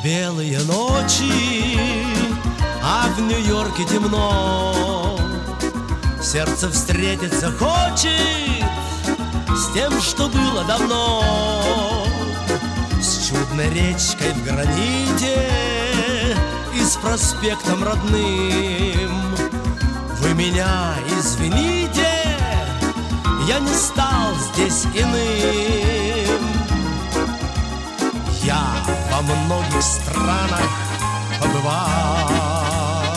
белые ночи, а в Нью-Йорке темно. Сердце встретиться хочет с тем, что было давно, с чудной речкой в граните и с проспектом родным. Вы меня извините, я не стал здесь иным. Я во многих странах побывал,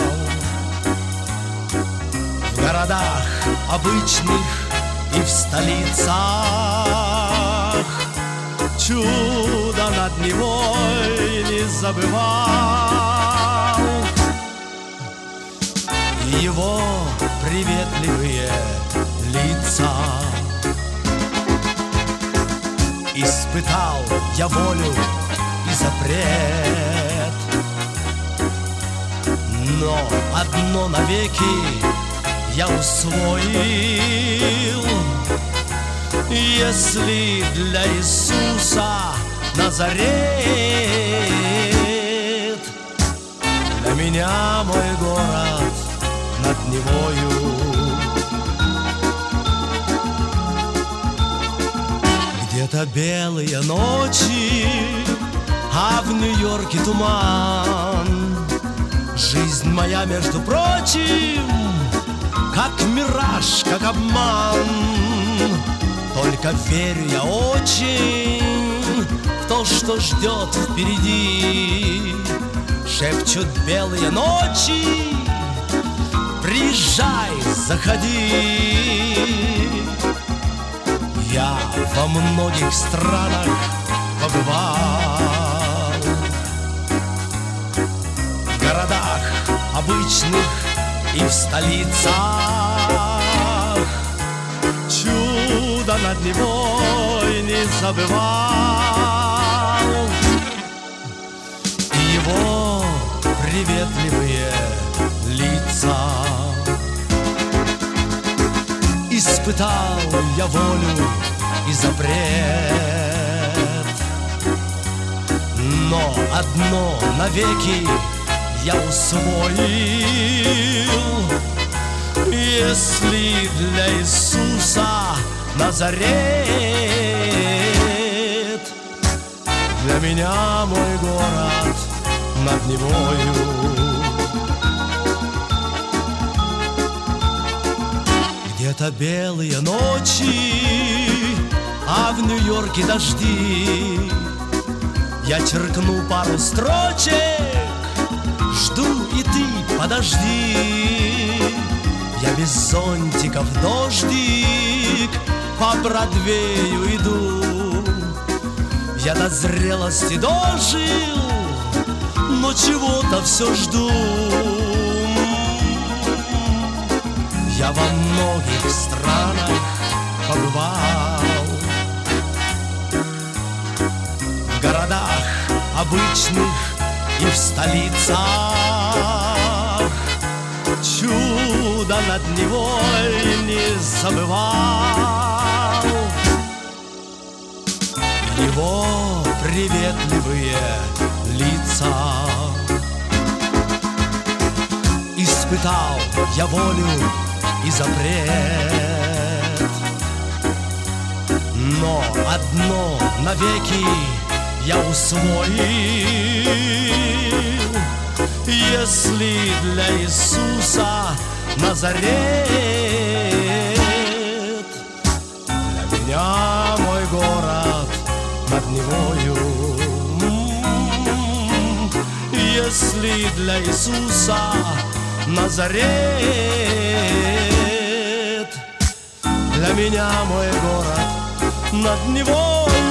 в городах обычных и в столицах. Чудо над Невой не забывал, его приветливые лица. Испытал я волю и запрет, но одно навеки я усвоил: если для Иисуса Назарет, для меня мой город над Невою. Где-то белые ночи, а в Нью-Йорке туман. Жизнь моя, между прочим, как мираж, как обман. Только верю я очень в то, что ждет впереди. Шепчут белые ночи: приезжай, заходи. Я во многих странах побывал, в городах обычных и в столицах. Чудо над Невой не забывал, его приветливые лица. Испытал я волю и запрет, но одно навеки я усвоил: если для Иисуса Назарет, для меня мой город над Невою. Где-то белые ночи, а в Нью-Йорке дожди. Я черкну пару строчек, жду, и ты подожди. Я без зонтика в дождик по Бродвею иду. Я до зрелости дожил, но чего-то все жду. Я во многих странах побывал, в городах обычных и в столицах. Чудо над Невой не забывал, его приветливые лица. Испытал я волю и запрет, но одно навеки я усвоил: если для Иисуса Назарет, для меня мой город над Невою. Если для Иисуса Назарет, для меня мой город над Невою.